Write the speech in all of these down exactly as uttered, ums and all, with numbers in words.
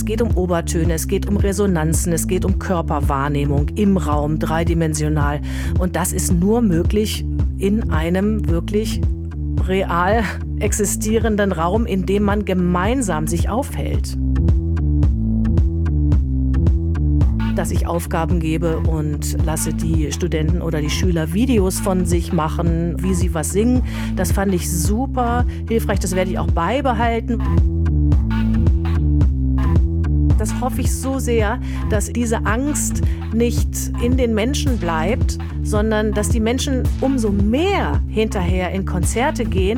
Es geht um Obertöne, es geht um Resonanzen, es geht um Körperwahrnehmung im Raum, dreidimensional. Und das ist nur möglich in einem wirklich real existierenden Raum, in dem man gemeinsam sich aufhält. Dass ich Aufgaben gebe und lasse die Studenten oder die Schüler Videos von sich machen, wie sie was singen. Das fand ich super hilfreich, das werde ich auch beibehalten. Das hoffe ich so sehr, dass diese Angst nicht in den Menschen bleibt, sondern dass die Menschen umso mehr hinterher in Konzerte gehen.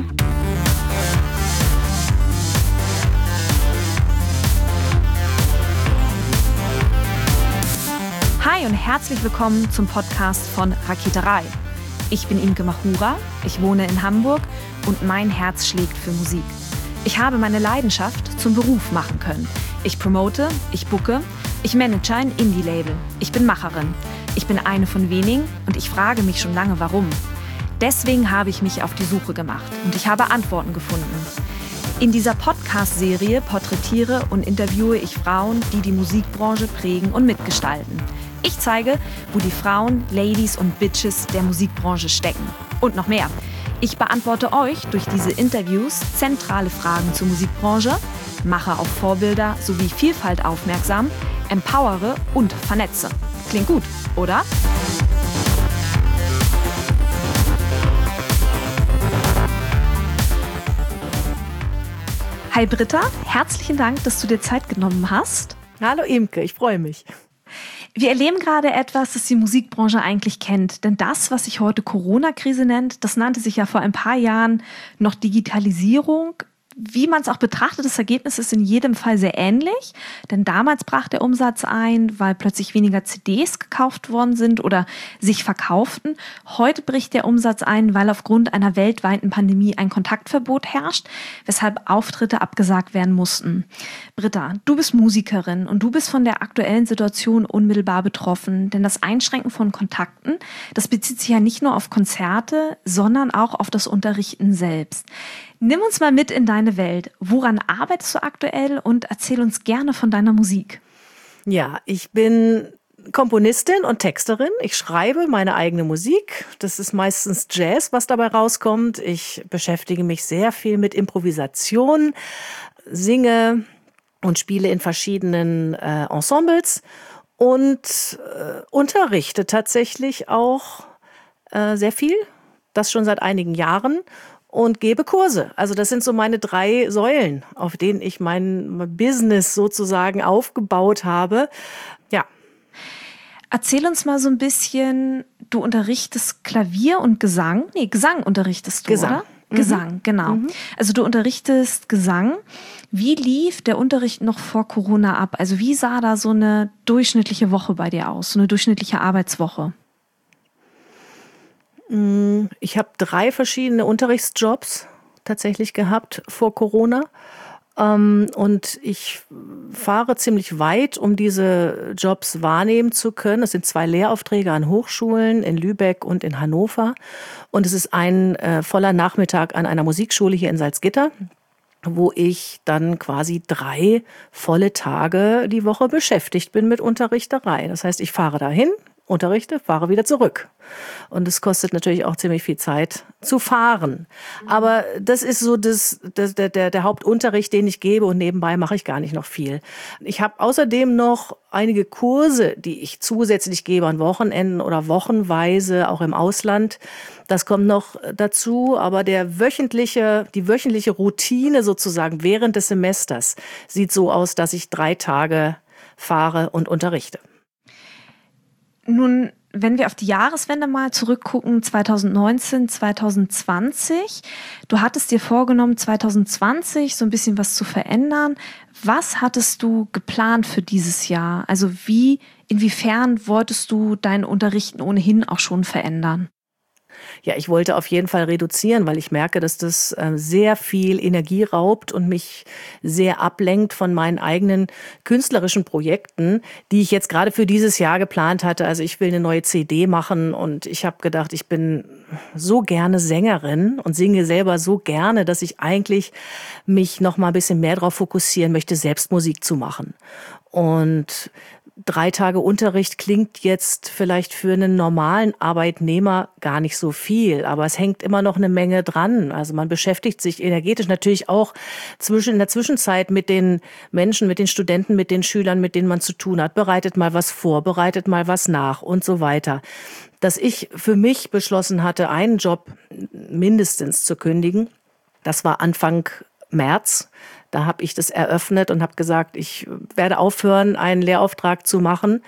Hi und herzlich willkommen zum Podcast von Raketerei. Ich bin Imke Machura, ich wohne in Hamburg und mein Herz schlägt für Musik. Ich habe meine Leidenschaft zum Beruf machen können. Ich promote, ich booke, ich manage ein Indie-Label. Ich bin Macherin. Ich bin eine von wenigen und ich frage mich schon lange, warum. Deswegen habe ich mich auf die Suche gemacht und ich habe Antworten gefunden. In dieser Podcast-Serie porträtiere und interviewe ich Frauen, die die Musikbranche prägen und mitgestalten. Ich zeige, wo die Frauen, Ladies und Bitches der Musikbranche stecken. Und noch mehr. Ich beantworte euch durch diese Interviews zentrale Fragen zur Musikbranche, mache auf Vorbilder sowie Vielfalt aufmerksam, empowere und vernetze. Klingt gut, oder? Hi Britta, herzlichen Dank, dass du dir Zeit genommen hast. Hallo Imke, ich freue mich. Wir erleben gerade etwas, das die Musikbranche eigentlich kennt. Denn das, was sich heute Corona-Krise nennt, das nannte sich ja vor ein paar Jahren noch Digitalisierung. Wie man es auch betrachtet, das Ergebnis ist in jedem Fall sehr ähnlich. Denn damals brach der Umsatz ein, weil plötzlich weniger C Ds gekauft worden sind oder sich verkauften. Heute bricht der Umsatz ein, weil aufgrund einer weltweiten Pandemie ein Kontaktverbot herrscht, weshalb Auftritte abgesagt werden mussten. Britta, du bist Musikerin und du bist von der aktuellen Situation unmittelbar betroffen. Denn das Einschränken von Kontakten, das bezieht sich ja nicht nur auf Konzerte, sondern auch auf das Unterrichten selbst. Nimm uns mal mit in deine Welt. Woran arbeitest du aktuell und erzähl uns gerne von deiner Musik? Ja, ich bin Komponistin und Texterin. Ich schreibe meine eigene Musik. Das ist meistens Jazz, was dabei rauskommt. Ich beschäftige mich sehr viel mit Improvisation, singe und spiele in verschiedenen äh, Ensembles und äh, unterrichte tatsächlich auch äh, sehr viel. Das schon seit einigen Jahren. Und gebe Kurse. Also das sind so meine drei Säulen, auf denen ich mein Business sozusagen aufgebaut habe. Ja. Erzähl uns mal so ein bisschen, du unterrichtest Klavier und Gesang. Nee, Gesang unterrichtest du, Gesang. Oder? Mhm. Gesang, genau. Mhm. Also du unterrichtest Gesang. Wie lief der Unterricht noch vor Corona ab? Also wie sah da so eine durchschnittliche Woche bei dir aus, so eine durchschnittliche Arbeitswoche? Ich habe drei verschiedene Unterrichtsjobs tatsächlich gehabt vor Corona. Und ich fahre ziemlich weit, um diese Jobs wahrnehmen zu können. Es sind zwei Lehraufträge an Hochschulen in Lübeck und in Hannover. Und es ist ein äh, voller Nachmittag an einer Musikschule hier in Salzgitter, wo ich dann quasi drei volle Tage die Woche beschäftigt bin mit Unterrichterei. Das heißt, ich fahre dahin, unterrichte, fahre wieder zurück. Und es kostet natürlich auch ziemlich viel Zeit zu fahren. Aber das ist so das, das, der, der, der Hauptunterricht, den ich gebe, und nebenbei mache ich gar nicht noch viel. Ich habe außerdem noch einige Kurse, die ich zusätzlich gebe an Wochenenden oder wochenweise, auch im Ausland. Das kommt noch dazu, aber der wöchentliche, die wöchentliche Routine sozusagen während des Semesters sieht so aus, dass ich drei Tage fahre und unterrichte. Nun, wenn wir auf die Jahreswende mal zurückgucken, zwanzig neunzehn, zwanzig zwanzig, du hattest dir vorgenommen, zwanzig zwanzig so ein bisschen was zu verändern. Was hattest du geplant für dieses Jahr? Also wie, inwiefern wolltest du dein Unterrichten ohnehin auch schon verändern? Ja, ich wollte auf jeden Fall reduzieren, weil ich merke, dass das äh, sehr viel Energie raubt und mich sehr ablenkt von meinen eigenen künstlerischen Projekten, die ich jetzt gerade für dieses Jahr geplant hatte. Also ich will eine neue C D machen und ich habe gedacht, ich bin so gerne Sängerin und singe selber so gerne, dass ich eigentlich mich noch mal ein bisschen mehr darauf fokussieren möchte, selbst Musik zu machen. Und drei Tage Unterricht klingt jetzt vielleicht für einen normalen Arbeitnehmer gar nicht so viel, aber es hängt immer noch eine Menge dran. Also man beschäftigt sich energetisch natürlich auch zwischen, in der Zwischenzeit mit den Menschen, mit den Studenten, mit den Schülern, mit denen man zu tun hat, bereitet mal was vor, bereitet mal was nach und so weiter. Dass ich für mich beschlossen hatte, einen Job mindestens zu kündigen, das war Anfang März. Da habe ich das eröffnet und habe gesagt, ich werde aufhören, einen Lehrauftrag zu machen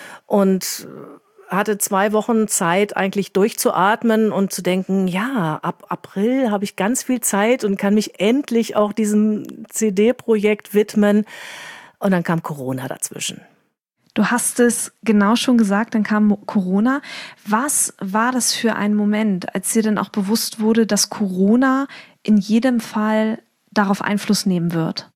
und hatte zwei Wochen Zeit, eigentlich durchzuatmen und zu denken, ja, ab April habe ich ganz viel Zeit und kann mich endlich auch diesem C D-Projekt widmen. Und dann kam Corona dazwischen. Du hast es genau schon gesagt, dann kam Corona. Was war das für ein Moment, als dir dann auch bewusst wurde, dass Corona in jedem Fall darauf Einfluss nehmen wird?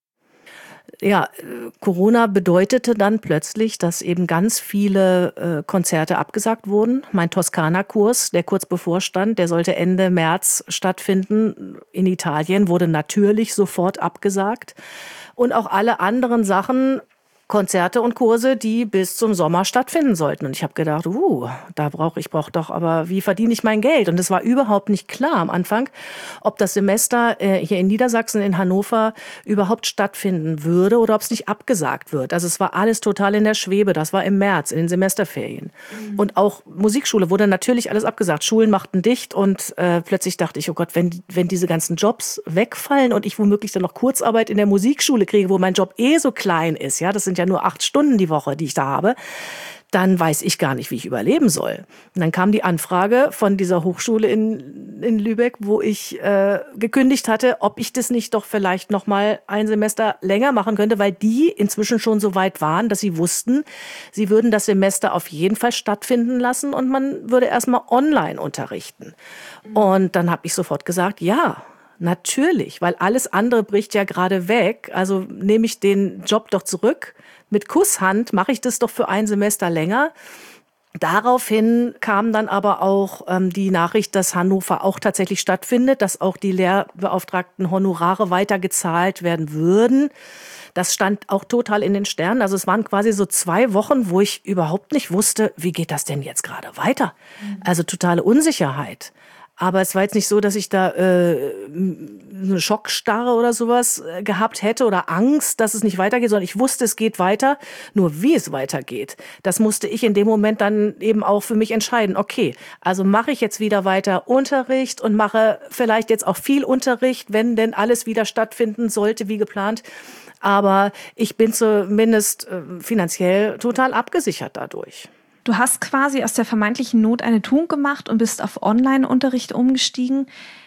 Ja, Corona bedeutete dann plötzlich, dass eben ganz viele äh, Konzerte abgesagt wurden. Mein Toskana-Kurs, der kurz bevorstand, der sollte Ende März stattfinden in Italien, wurde natürlich sofort abgesagt. Und auch alle anderen Sachen, Konzerte und Kurse, die bis zum Sommer stattfinden sollten. Und ich habe gedacht, uh, da brauche ich brauche doch, aber wie verdiene ich mein Geld? Und es war überhaupt nicht klar am Anfang, ob das Semester äh, hier in Niedersachsen, in Hannover überhaupt stattfinden würde oder ob es nicht abgesagt wird. Also es war alles total in der Schwebe. Das war im März, in den Semesterferien. Mhm. Und auch Musikschule wurde natürlich alles abgesagt. Schulen machten dicht und äh, plötzlich dachte ich, oh Gott, wenn, wenn diese ganzen Jobs wegfallen und ich womöglich dann noch Kurzarbeit in der Musikschule kriege, wo mein Job eh so klein ist, ja, das sind ja nur acht Stunden die Woche, die ich da habe, dann weiß ich gar nicht, wie ich überleben soll. Und dann kam die Anfrage von dieser Hochschule in, in Lübeck, wo ich äh, gekündigt hatte, ob ich das nicht doch vielleicht noch mal ein Semester länger machen könnte, weil die inzwischen schon so weit waren, dass sie wussten, sie würden das Semester auf jeden Fall stattfinden lassen und man würde erstmal online unterrichten. Mhm. Und dann habe ich sofort gesagt, ja, natürlich, weil alles andere bricht ja gerade weg. Also nehme ich den Job doch zurück. Mit Kusshand mache ich das doch für ein Semester länger. Daraufhin kam dann aber auch ähm, die Nachricht, dass Hannover auch tatsächlich stattfindet, dass auch die lehrbeauftragten Honorare weiter gezahlt werden würden. Das stand auch total in den Sternen. Also es waren quasi so zwei Wochen, wo ich überhaupt nicht wusste, wie geht das denn jetzt gerade weiter? Also totale Unsicherheit. Aber es war jetzt nicht so, dass ich da äh, eine Schockstarre oder sowas gehabt hätte oder Angst, dass es nicht weitergeht, sondern ich wusste, es geht weiter. Nur wie es weitergeht, das musste ich in dem Moment dann eben auch für mich entscheiden. Okay, also mache ich jetzt wieder weiter Unterricht und mache vielleicht jetzt auch viel Unterricht, wenn denn alles wieder stattfinden sollte wie geplant. Aber ich bin zumindest äh, finanziell total abgesichert dadurch. Du hast quasi aus der vermeintlichen Not eine Tugend gemacht und bist auf Online-Unterricht umgestiegen.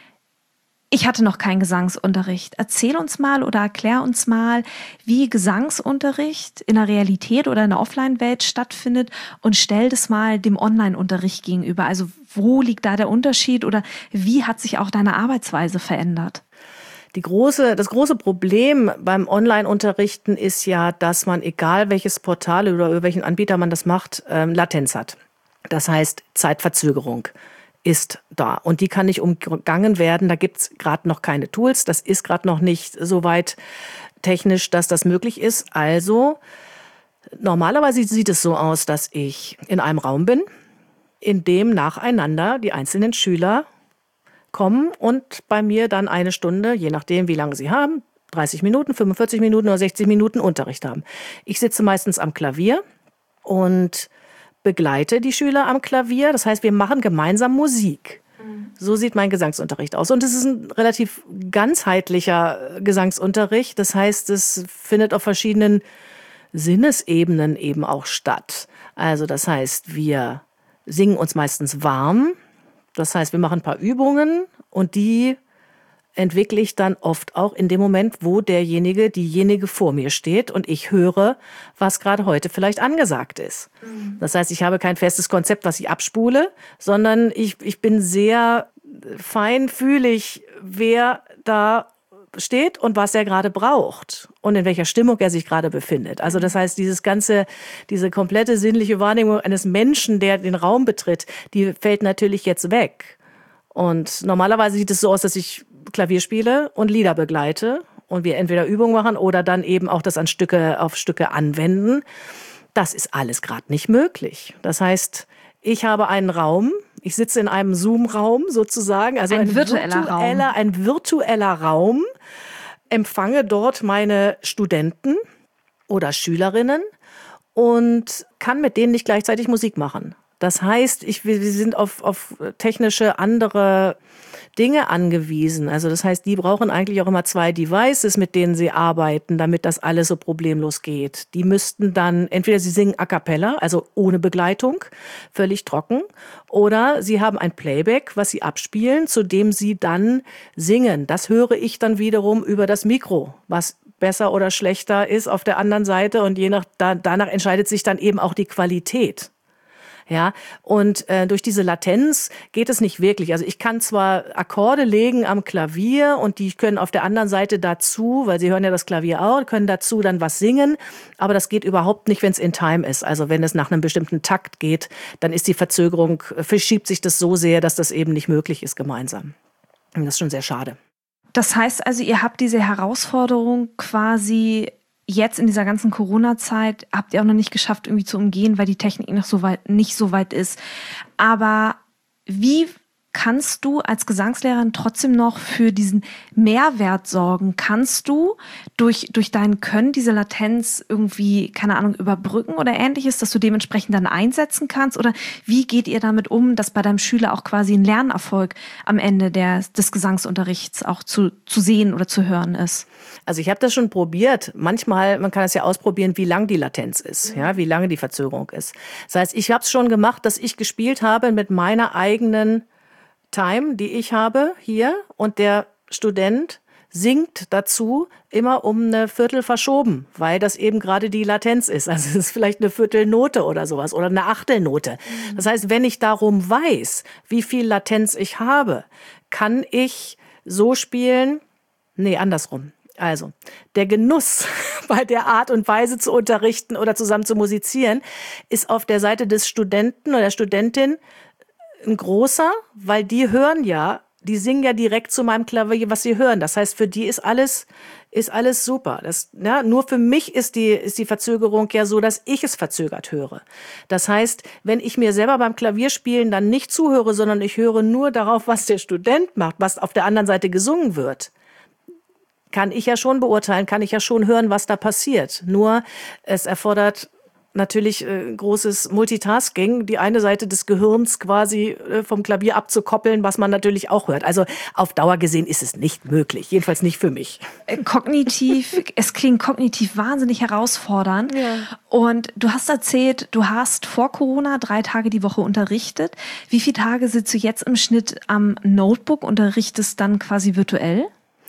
Ich hatte noch keinen Gesangsunterricht. Erzähl uns mal oder erklär uns mal, wie Gesangsunterricht in der Realität oder in der Offline-Welt stattfindet und stell das mal dem Online-Unterricht gegenüber. Also wo liegt da der Unterschied oder wie hat sich auch deine Arbeitsweise verändert? Die große, das große Problem beim Online-Unterrichten ist ja, dass man, egal welches Portal oder über welchen Anbieter man das macht, ähm, Latenz hat. Das heißt, Zeitverzögerung ist da. Und die kann nicht umgangen werden. Da gibt's gerade noch keine Tools. Das ist gerade noch nicht so weit technisch, dass das möglich ist. Also, normalerweise sieht es so aus, dass ich in einem Raum bin, in dem nacheinander die einzelnen Schüler kommen und bei mir dann eine Stunde, je nachdem, wie lange sie haben, dreißig Minuten, fünfundvierzig Minuten oder sechzig Minuten Unterricht haben. Ich sitze meistens am Klavier und begleite die Schüler am Klavier. Das heißt, wir machen gemeinsam Musik. So sieht mein Gesangsunterricht aus. Und es ist ein relativ ganzheitlicher Gesangsunterricht. Das heißt, es findet auf verschiedenen Sinnesebenen eben auch statt. Also das heißt, wir singen uns meistens warm. Das heißt, wir machen ein paar Übungen und die entwickle ich dann oft auch in dem Moment, wo derjenige, diejenige vor mir steht und ich höre, was gerade heute vielleicht angesagt ist. Mhm. Das heißt, ich habe kein festes Konzept, was ich abspule, sondern ich, ich bin sehr feinfühlig, wer da steht und was er gerade braucht und in welcher Stimmung er sich gerade befindet. Also das heißt, dieses ganze, diese komplette sinnliche Wahrnehmung eines Menschen, der den Raum betritt, die fällt natürlich jetzt weg. Und normalerweise sieht es so aus, dass ich Klavier spiele und Lieder begleite und wir entweder Übungen machen oder dann eben auch das an Stücke, auf Stücke anwenden. Das ist alles gerade nicht möglich. Das heißt, ich habe einen Raum, ich sitze in einem Zoom-Raum sozusagen, also ein, ein virtueller, virtueller Raum. Ein virtueller Raum, empfange dort meine Studenten oder Schülerinnen und kann mit denen nicht gleichzeitig Musik machen. Das heißt, ich, wir sind auf, auf technische andere Dinge angewiesen. Also das heißt, die brauchen eigentlich auch immer zwei Devices, mit denen sie arbeiten, damit das alles so problemlos geht. Die müssten dann, entweder sie singen a cappella, also ohne Begleitung, völlig trocken, oder sie haben ein Playback, was sie abspielen, zu dem sie dann singen. Das höre ich dann wiederum über das Mikro, was besser oder schlechter ist auf der anderen Seite und je nach, da, danach entscheidet sich dann eben auch die Qualität. Ja, und äh, durch diese Latenz geht es nicht wirklich. Also ich kann zwar Akkorde legen am Klavier und die können auf der anderen Seite dazu, weil sie hören ja das Klavier auch, können dazu dann was singen, aber das geht überhaupt nicht, wenn es in Time ist. Also wenn es nach einem bestimmten Takt geht, dann ist die Verzögerung, verschiebt sich das so sehr, dass das eben nicht möglich ist gemeinsam. Und das ist schon sehr schade. Das heißt also, ihr habt diese Herausforderung quasi jetzt in dieser ganzen Corona-Zeit habt ihr auch noch nicht geschafft, irgendwie zu umgehen, weil die Technik noch so weit, nicht so weit ist. Aber wie kannst du als Gesangslehrerin trotzdem noch für diesen Mehrwert sorgen? Kannst du durch, durch dein Können diese Latenz irgendwie, keine Ahnung, überbrücken oder Ähnliches, dass du dementsprechend dann einsetzen kannst? Oder wie geht ihr damit um, dass bei deinem Schüler auch quasi ein Lernerfolg am Ende der, des Gesangsunterrichts auch zu, zu sehen oder zu hören ist? Also ich habe das schon probiert. Manchmal, man kann es ja ausprobieren, wie lang die Latenz ist, ja, wie lange die Verzögerung ist. Das heißt, ich habe es schon gemacht, dass ich gespielt habe mit meiner eigenen Time, die ich habe hier, und der Student singt dazu immer um eine Viertel verschoben, weil das eben gerade die Latenz ist. Also es ist vielleicht eine Viertelnote oder sowas oder eine Achtelnote. Das heißt, wenn ich darum weiß, wie viel Latenz ich habe, kann ich so spielen, nee, andersrum. Also, der Genuss bei der Art und Weise zu unterrichten oder zusammen zu musizieren, ist auf der Seite des Studenten oder der Studentin ein großer, weil die hören ja, die singen ja direkt zu meinem Klavier, was sie hören. Das heißt, für die ist alles, ist alles super. Das, ja, nur für mich ist die, ist die Verzögerung ja so, dass ich es verzögert höre. Das heißt, wenn ich mir selber beim Klavierspielen dann nicht zuhöre, sondern ich höre nur darauf, was der Student macht, was auf der anderen Seite gesungen wird, kann ich ja schon beurteilen, kann ich ja schon hören, was da passiert. Nur es erfordert natürlich äh, großes Multitasking, die eine Seite des Gehirns quasi äh, vom Klavier abzukoppeln, was man natürlich auch hört. Also auf Dauer gesehen ist es nicht möglich, jedenfalls nicht für mich. Kognitiv, es klingt kognitiv wahnsinnig herausfordernd. Ja. Und du hast erzählt, du hast vor Corona drei Tage die Woche unterrichtet. Wie viele Tage sitzt du jetzt im Schnitt am Notebook, unterrichtest dann quasi virtuell?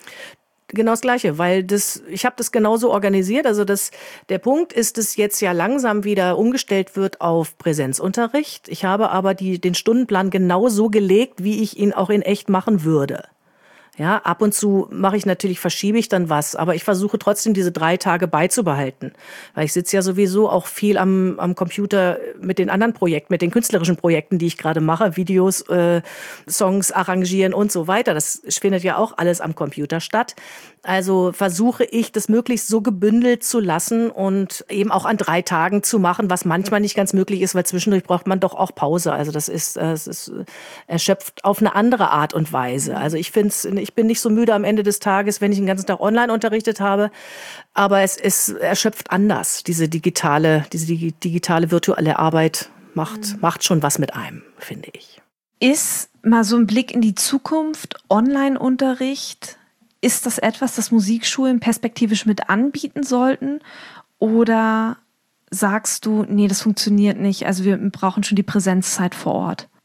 Genau das Gleiche, weil das, ich habe das genauso organisiert. Also das, der Punkt ist, dass jetzt ja langsam wieder umgestellt wird auf Präsenzunterricht. Ich habe aber die, den Stundenplan genau so gelegt, wie ich ihn auch in echt machen würde. Ja, ab und zu mache ich natürlich, verschiebe ich dann was, aber ich versuche trotzdem diese drei Tage beizubehalten. Weil ich sitze ja sowieso auch viel am, am Computer mit den anderen Projekten, mit den künstlerischen Projekten, die ich gerade mache, Videos, äh, Songs arrangieren und so weiter. Das findet ja auch alles am Computer statt. Also versuche ich, das möglichst so gebündelt zu lassen und eben auch an drei Tagen zu machen, was manchmal nicht ganz möglich ist, weil zwischendurch braucht man doch auch Pause. Also das ist, es ist erschöpft auf eine andere Art und Weise. Also ich finde es, ich bin nicht so müde am Ende des Tages, wenn ich den ganzen Tag online unterrichtet habe, aber es ist erschöpft anders. Diese digitale, diese digitale virtuelle Arbeit macht, mhm. macht schon was mit einem, finde ich. Ist mal so ein Blick in die Zukunft, Online-Unterricht, ist das etwas, das Musikschulen perspektivisch mit anbieten sollten? Oder sagst du, nee, das funktioniert nicht, also wir brauchen schon die Präsenzzeit vor Ort?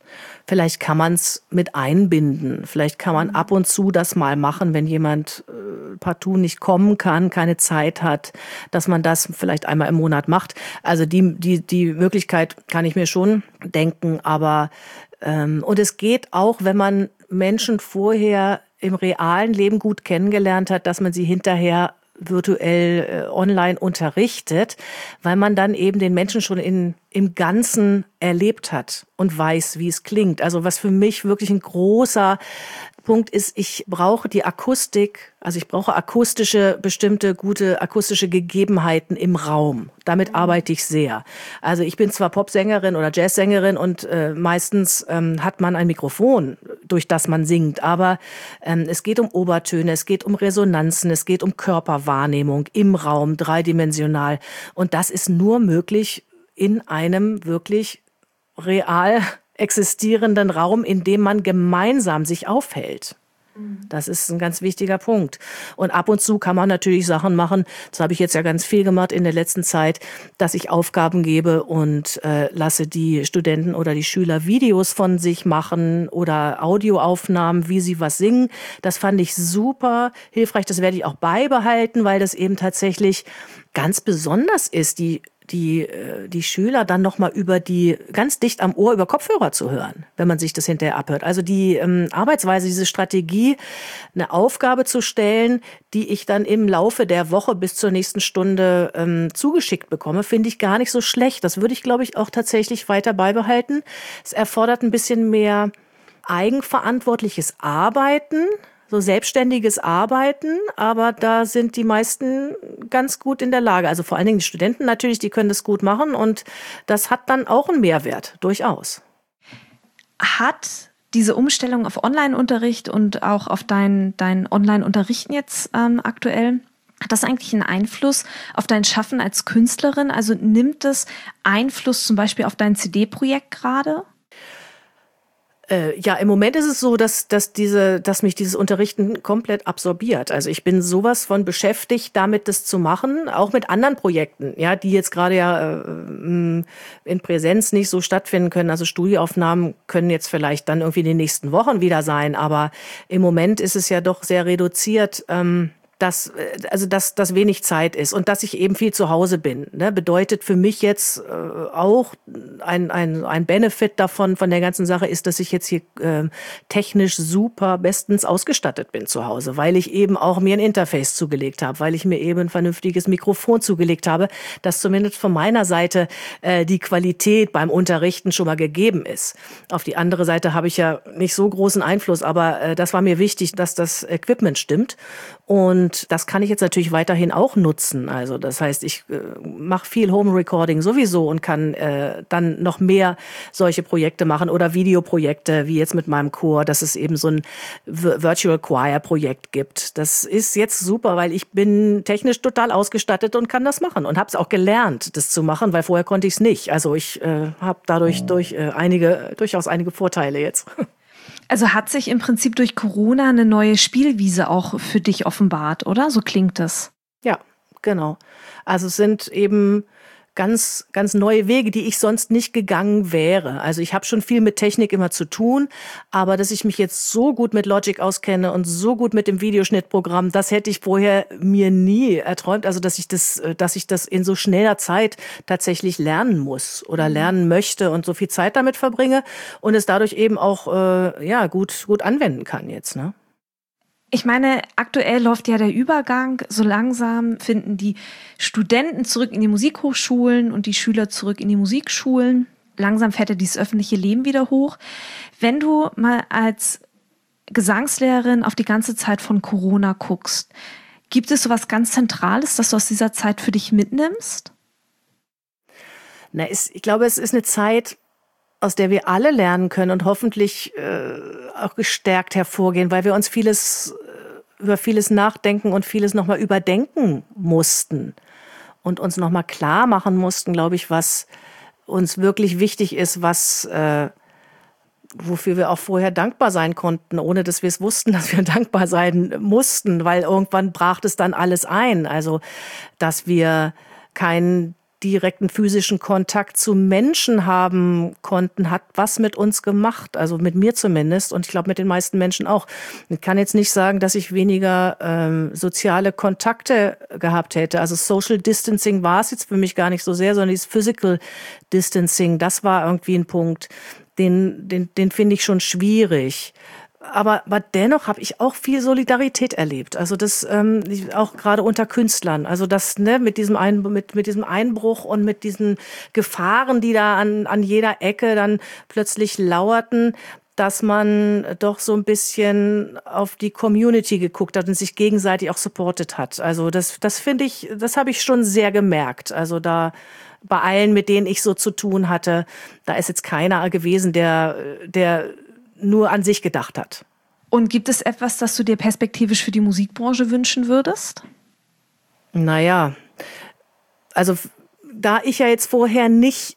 Vielleicht kann man es mit einbinden. Vielleicht kann man ab und zu das mal machen, wenn jemand äh, partout nicht kommen kann, keine Zeit hat, dass man das vielleicht einmal im Monat macht. Also die, die, die Möglichkeit kann ich mir schon denken. Aber ähm, und es geht auch, wenn man Menschen vorher im realen Leben gut kennengelernt hat, dass man sie hinterher virtuell äh, online unterrichtet, weil man dann eben den Menschen schon in, im Ganzen erlebt hat und weiß, wie es klingt. Also was für mich wirklich ein großer Punkt ist, ich brauche die Akustik, also ich brauche akustische, bestimmte gute akustische Gegebenheiten im Raum. Damit arbeite ich sehr. Also ich bin zwar Popsängerin oder Jazzsängerin und äh, meistens ähm, hat man ein Mikrofon, durch das man singt, aber ähm, es geht um Obertöne, es geht um Resonanzen, es geht um Körperwahrnehmung im Raum, dreidimensional. Und das ist nur möglich in einem wirklich real existierenden Raum, in dem man gemeinsam sich aufhält. Das ist ein ganz wichtiger Punkt. Und ab und zu kann man natürlich Sachen machen, das habe ich jetzt ja ganz viel gemacht in der letzten Zeit, dass ich Aufgaben gebe und äh, lasse die Studenten oder die Schüler Videos von sich machen oder Audioaufnahmen, wie sie was singen. Das fand ich super hilfreich, das werde ich auch beibehalten, weil das eben tatsächlich ganz besonders ist, die die die Schüler dann noch mal über die ganz dicht am Ohr über Kopfhörer zu hören, wenn man sich das hinterher abhört. Also die ähm, Arbeitsweise, diese Strategie, eine Aufgabe zu stellen, die ich dann im Laufe der Woche bis zur nächsten Stunde ähm, zugeschickt bekomme, finde ich gar nicht so schlecht. Das würde ich, glaube ich, auch tatsächlich weiter beibehalten. Es erfordert ein bisschen mehr eigenverantwortliches Arbeiten, so selbstständiges Arbeiten, aber da sind die meisten ganz gut in der Lage. Also vor allen Dingen die Studenten natürlich, die können das gut machen und das hat dann auch einen Mehrwert, durchaus. Hat diese Umstellung auf Online-Unterricht und auch auf dein, dein Online-Unterrichten jetzt ähm, aktuell, hat das eigentlich einen Einfluss auf dein Schaffen als Künstlerin? Also nimmt es Einfluss zum Beispiel auf dein C D-Projekt gerade? Ja, im Moment ist es so, dass, dass diese, dass mich dieses Unterrichten komplett absorbiert. Also ich bin sowas von beschäftigt, damit das zu machen, auch mit anderen Projekten, ja, die jetzt gerade ja äh, in Präsenz nicht so stattfinden können. Also Studioaufnahmen können jetzt vielleicht dann irgendwie in den nächsten Wochen wieder sein, aber im Moment ist es ja doch sehr reduziert. Ähm, dass, also dass, dass wenig Zeit ist und dass ich eben viel zu Hause bin, ne, bedeutet für mich jetzt äh, auch ein, ein, ein Benefit davon, von der ganzen Sache ist, dass ich jetzt hier äh, technisch super bestens ausgestattet bin zu Hause, weil ich eben auch mir ein Interface zugelegt habe, weil ich mir eben ein vernünftiges Mikrofon zugelegt habe, dass zumindest von meiner Seite äh, die Qualität beim Unterrichten schon mal gegeben ist. Auf die andere Seite habe ich ja nicht so großen Einfluss, aber äh, das war mir wichtig, dass das Equipment stimmt. Und das kann ich jetzt natürlich weiterhin auch nutzen. Also das heißt, ich äh, mache viel Home Recording sowieso und kann äh, dann noch mehr solche Projekte machen oder Videoprojekte, wie jetzt mit meinem Chor, dass es eben so ein Virtual Choir Projekt gibt. Das ist jetzt super, weil ich bin technisch total ausgestattet und kann das machen und habe es auch gelernt, das zu machen, weil vorher konnte ich es nicht. Also ich äh, habe dadurch durch äh, einige durchaus einige Vorteile jetzt. Also hat sich im Prinzip durch Corona eine neue Spielwiese auch für dich offenbart, oder? So klingt es. Ja, genau. Also es sind eben ganz, ganz neue Wege, die ich sonst nicht gegangen wäre. Also ich habe schon viel mit Technik immer zu tun, aber dass ich mich jetzt so gut mit Logic auskenne und so gut mit dem Videoschnittprogramm, das hätte ich vorher mir nie erträumt. Also dass ich das, dass ich das in so schneller Zeit tatsächlich lernen muss oder lernen möchte und so viel Zeit damit verbringe und es dadurch eben auch äh, ja gut, gut anwenden kann jetzt, ne? Ich meine, aktuell läuft ja der Übergang. So langsam finden die Studenten zurück in die Musikhochschulen und die Schüler zurück in die Musikschulen. Langsam fährt ja dieses öffentliche Leben wieder hoch. Wenn du mal als Gesangslehrerin auf die ganze Zeit von Corona guckst, gibt es so was ganz Zentrales, das du aus dieser Zeit für dich mitnimmst? Na, ist, ich glaube, es ist eine Zeit, aus der wir alle lernen können und hoffentlich äh, auch gestärkt hervorgehen, weil wir uns vieles äh, über vieles nachdenken und vieles nochmal überdenken mussten und uns nochmal klar machen mussten, glaube ich, was uns wirklich wichtig ist, was äh, wofür wir auch vorher dankbar sein konnten, ohne dass wir es wussten, dass wir dankbar sein mussten, weil irgendwann brach es dann alles ein. Also, dass wir kein direkten physischen Kontakt zu Menschen haben konnten, hat was mit uns gemacht, also mit mir zumindest und ich glaube mit den meisten Menschen auch. Ich kann jetzt nicht sagen, dass ich weniger ähm, soziale Kontakte gehabt hätte. Also Social Distancing war es jetzt für mich gar nicht so sehr, sondern dieses Physical Distancing, das war irgendwie ein Punkt, den, den, den finde ich schon schwierig. Aber, aber dennoch habe ich auch viel Solidarität erlebt. Also das ähm, auch gerade unter Künstlern. Also das ne mit diesem Ein, mit mit diesem Einbruch und mit diesen Gefahren, die da an an jeder Ecke dann plötzlich lauerten, dass man doch so ein bisschen auf die Community geguckt hat und sich gegenseitig auch supportet hat. Also das das finde ich, das habe ich schon sehr gemerkt. Also da bei allen, mit denen ich so zu tun hatte, da ist jetzt keiner gewesen, der der nur an sich gedacht hat. Und gibt es etwas, das du dir perspektivisch für die Musikbranche wünschen würdest? Naja, also da ich ja jetzt vorher nicht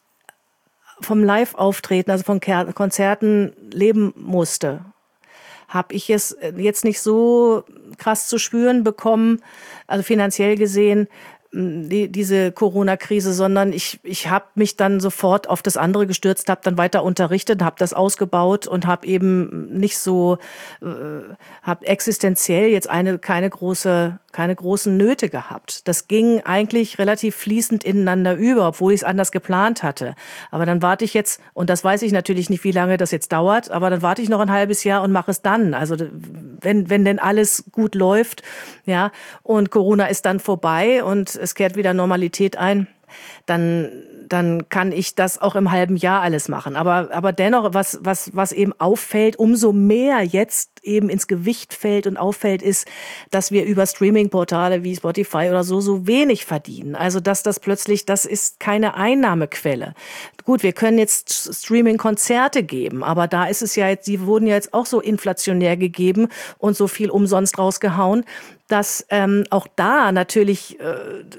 vom Live-Auftreten, also von Konzerten leben musste, habe ich es jetzt nicht so krass zu spüren bekommen, also finanziell gesehen, die, diese Corona-Krise, sondern ich ich habe mich dann sofort auf das andere gestürzt, habe dann weiter unterrichtet, habe das ausgebaut und habe eben nicht so, äh, habe existenziell jetzt eine keine große keine großen Nöte gehabt. Das ging eigentlich relativ fließend ineinander über, obwohl ich es anders geplant hatte. Aber dann warte ich jetzt, und das weiß ich natürlich nicht, wie lange das jetzt dauert, aber dann warte ich noch ein halbes Jahr und mache es dann. Also wenn wenn denn alles gut läuft, ja, und Corona ist dann vorbei und es kehrt wieder Normalität ein, dann dann kann ich das auch im halben Jahr alles machen. Aber aber dennoch, was was was eben auffällt, umso mehr jetzt eben ins Gewicht fällt und auffällt, ist, dass wir über Streaming-Portale wie Spotify oder so so wenig verdienen. Also dass das plötzlich, das ist keine Einnahmequelle. Gut, wir können jetzt Streaming-Konzerte geben, aber da ist es ja jetzt, die wurden ja jetzt auch so inflationär gegeben und so viel umsonst rausgehauen, dass ähm, auch da natürlich äh,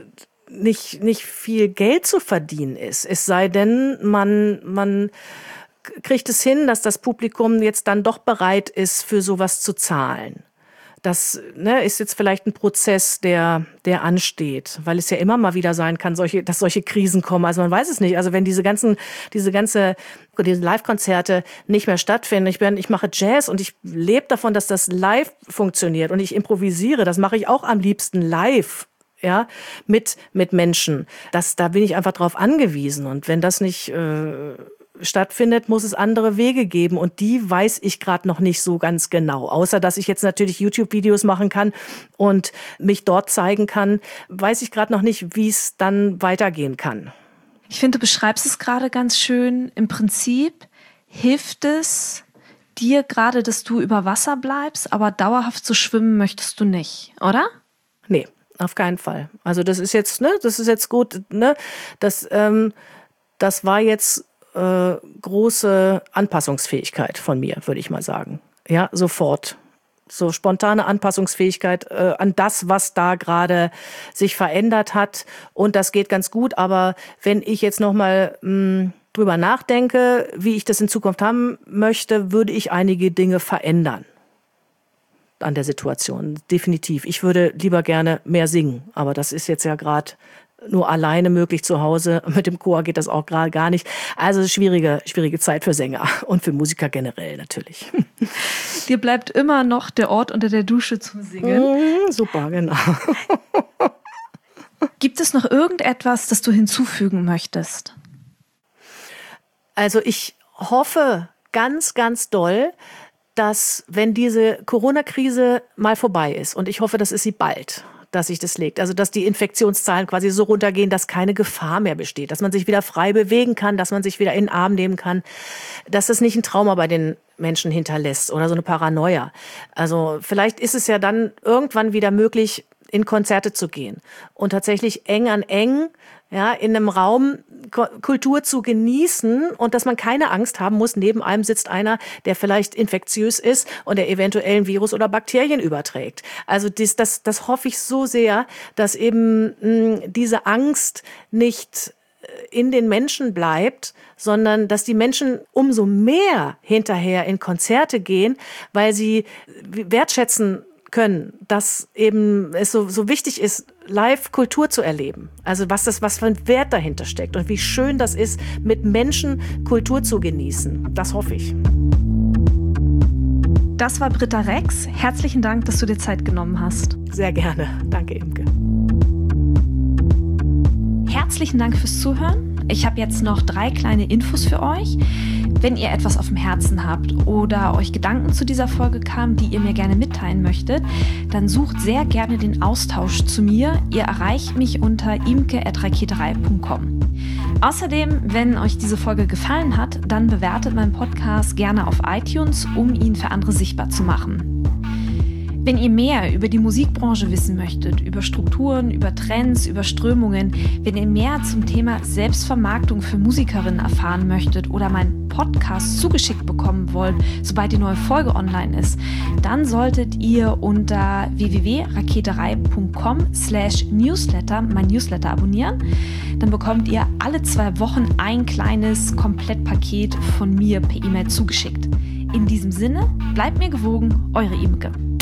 nicht nicht viel Geld zu verdienen ist. Es sei denn, man man kriegt es hin, dass das Publikum jetzt dann doch bereit ist, für sowas zu zahlen. Das ne, ist jetzt vielleicht ein Prozess, der der ansteht, weil es ja immer mal wieder sein kann, solche, dass solche Krisen kommen. Also man weiß es nicht. Also wenn diese ganzen, diese ganze, diese Live-Konzerte nicht mehr stattfinden. Ich bin, ich mache Jazz und ich lebe davon, dass das live funktioniert und ich improvisiere. Das mache ich auch am liebsten live. Ja, mit mit Menschen. Das, da bin ich einfach drauf angewiesen. Und wenn das nicht äh, stattfindet, muss es andere Wege geben. Und die weiß ich gerade noch nicht so ganz genau. Außer, dass ich jetzt natürlich YouTube-Videos machen kann und mich dort zeigen kann, weiß ich gerade noch nicht, wie es dann weitergehen kann. Ich finde, du beschreibst es gerade ganz schön. Im Prinzip hilft es dir gerade, dass du über Wasser bleibst, aber dauerhaft zu schwimmen möchtest du nicht, oder? Nee. Auf keinen Fall. Also das ist jetzt, ne, das ist jetzt gut, ne, das, ähm, das war jetzt äh, große Anpassungsfähigkeit von mir, würde ich mal sagen. Ja, sofort. So spontane Anpassungsfähigkeit äh, an das, was da gerade sich verändert hat. Und das geht ganz gut. Aber wenn ich jetzt noch mal mh, drüber nachdenke, wie ich das in Zukunft haben möchte, würde ich einige Dinge verändern an der Situation, definitiv. Ich würde lieber gerne mehr singen, aber das ist jetzt ja gerade nur alleine möglich zu Hause. Mit dem Chor geht das auch gerade gar nicht. Also schwierige, schwierige Zeit für Sänger und für Musiker generell natürlich. Dir bleibt immer noch der Ort unter der Dusche zum Singen. Mm, super, genau. Gibt es noch irgendetwas, das du hinzufügen möchtest? Also ich hoffe ganz, ganz doll, dass, wenn diese Corona-Krise mal vorbei ist, und ich hoffe, das ist sie bald, dass sich das legt, also dass die Infektionszahlen quasi so runtergehen, dass keine Gefahr mehr besteht, dass man sich wieder frei bewegen kann, dass man sich wieder in den Arm nehmen kann, dass das nicht ein Trauma bei den Menschen hinterlässt oder so eine Paranoia. Also vielleicht ist es ja dann irgendwann wieder möglich, in Konzerte zu gehen und tatsächlich eng an eng, ja, in einem Raum Kultur zu genießen und dass man keine Angst haben muss, neben einem sitzt einer, der vielleicht infektiös ist und der eventuell ein Virus oder Bakterien überträgt. Also das, das, das hoffe ich so sehr, dass eben mh, diese Angst nicht in den Menschen bleibt, sondern dass die Menschen umso mehr hinterher in Konzerte gehen, weil sie wertschätzen können, dass eben es so, so wichtig ist, live Kultur zu erleben. Also was das, was für ein Wert dahinter steckt und wie schön das ist, mit Menschen Kultur zu genießen. Das hoffe ich. Das war Britta Rex. Herzlichen Dank, dass du dir Zeit genommen hast. Sehr gerne. Danke, Imke. Herzlichen Dank fürs Zuhören. Ich habe jetzt noch drei kleine Infos für euch. Wenn ihr etwas auf dem Herzen habt oder euch Gedanken zu dieser Folge kamen, die ihr mir gerne mitteilen möchtet, dann sucht sehr gerne den Austausch zu mir. Ihr erreicht mich unter imke at raketerei punkt com. Außerdem, wenn euch diese Folge gefallen hat, dann bewertet meinen Podcast gerne auf iTunes, um ihn für andere sichtbar zu machen. Wenn ihr mehr über die Musikbranche wissen möchtet, über Strukturen, über Trends, über Strömungen, wenn ihr mehr zum Thema Selbstvermarktung für Musikerinnen erfahren möchtet oder meinen Podcast zugeschickt bekommen wollt, sobald die neue Folge online ist, dann solltet ihr unter w w w punkt raketerei punkt com slash newsletter mein Newsletter abonnieren. Dann bekommt ihr alle zwei Wochen ein kleines Komplettpaket von mir per E-Mail zugeschickt. In diesem Sinne, bleibt mir gewogen, eure Imke.